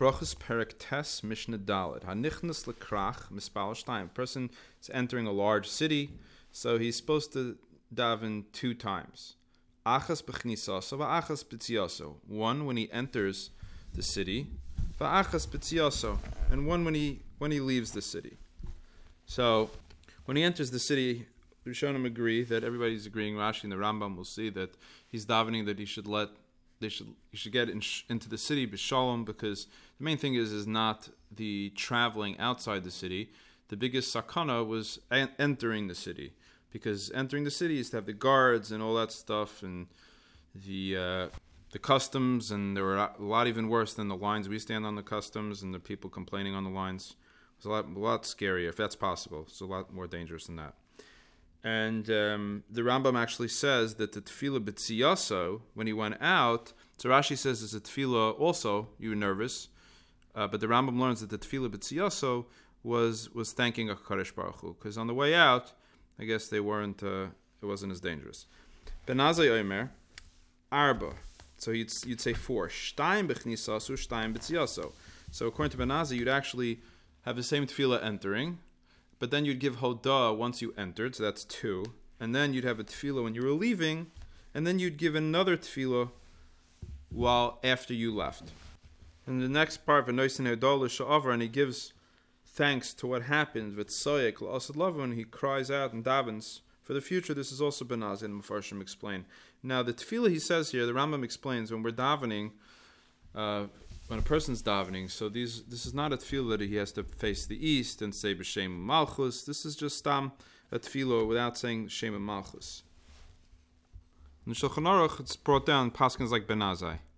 Brachas Perek Tes Mishnah Dalet. Hanichnas lekrach mispal shtayim. Person is entering a large city, so he's supposed to daven 2 times. Achas b'chnisaso va'achas b'tziaso. One when he enters the city, va'achas b'tziaso, and one when he leaves the city. So when he enters the city, the Rishonim agree that everybody's agreeing. Rashi and the Rambam will see that he's davening that he should get into the city b'shalom, because the main thing is not the traveling outside the city. The biggest sakana was entering the city, because entering the city is to have the guards and all that stuff and the customs, and there were a lot even worse than the lines we stand on the customs and the people complaining on the lines. It's a lot scarier, if that's possible. It's a lot more dangerous than that. And the Rambam actually says that the tefillah b'tziyaso, when he went out, so Rashi says it's a tefillah also, you were nervous, but the Rambam learns that the tefillah b'tziyaso was thanking HaKadosh Baruch Hu, because on the way out, I guess it wasn't as dangerous. Ben Azai Omer, Arba, so you'd say 4, Shtayim b'chnisasu, Shtayim b'tziyaso. So according to Ben Azai, you'd actually have the same tefillah entering, but then you'd give hodah once you entered, so that's 2. And then you'd have a tefillah when you were leaving, and then you'd give another tefillah while after you left. And the next part, v'noisen hodah l'sha'avar, and he gives thanks to what happened with Soyek l'asad lava, when he cries out and davens for the future. This is also Ben Azai and Mefarshim explain. Now the tefillah he says here, the Rambam explains, when we're davening, when a person's davening, so this is not a tefillah that he has to face the east and say b'shem malchus. This is just a tefillah without saying shem malchus. In the Shulchan Aruch, it's brought down paskins like Ben Azai.